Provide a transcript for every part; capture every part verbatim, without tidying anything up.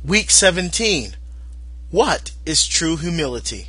Week seventeen. What is true humility?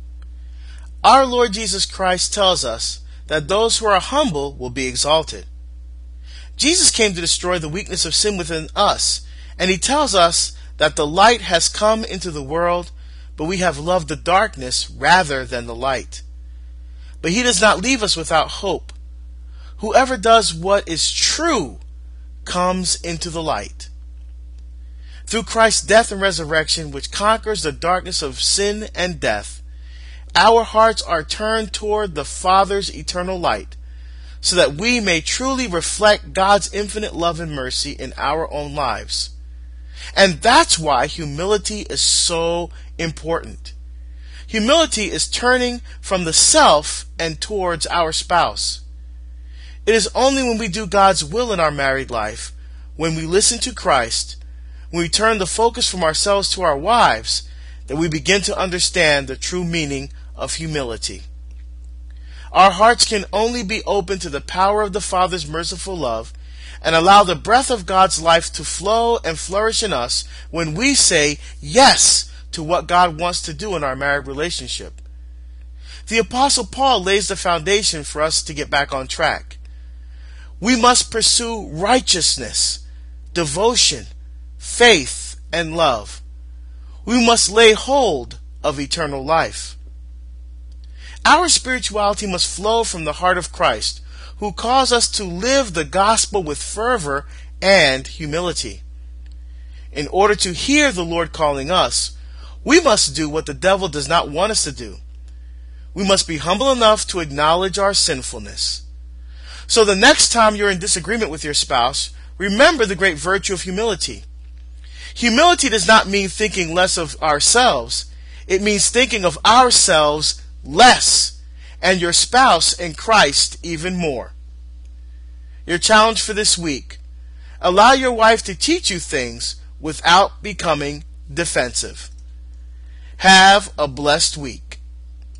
Our Lord Jesus Christ tells us that those who are humble will be exalted. Jesus came to destroy the weakness of sin within us, and he tells us that the light has come into the world, but we have loved the darkness rather than the light. But he does not leave us without hope. Whoever does what is true comes into the light. Through Christ's death and resurrection, which conquers the darkness of sin and death, our hearts are turned toward the Father's eternal light, so that we may truly reflect God's infinite love and mercy in our own lives. And that's why humility is so important. Humility is turning from the self and towards our spouse. It is only when we do God's will in our married life, when we listen to Christ, when we turn the focus from ourselves to our wives, that we begin to understand the true meaning of humility. Our hearts can only be open to the power of the Father's merciful love and allow the breath of God's life to flow and flourish in us when we say yes to what God wants to do in our married relationship. The Apostle Paul lays the foundation for us to get back on track. We must pursue righteousness, devotion, faith, and love. We must lay hold of eternal life. Our spirituality must flow from the heart of Christ, who calls us to live the gospel with fervor and humility. In order to hear the Lord calling us, we must do what the devil does not want us to do. We must be humble enough to acknowledge our sinfulness. So the next time you're in disagreement with your spouse, remember the great virtue of humility. Humility does not mean thinking less of ourselves. It means thinking of ourselves less, and your spouse and Christ even more. Your challenge for this week: allow your wife to teach you things without becoming defensive. Have a blessed week.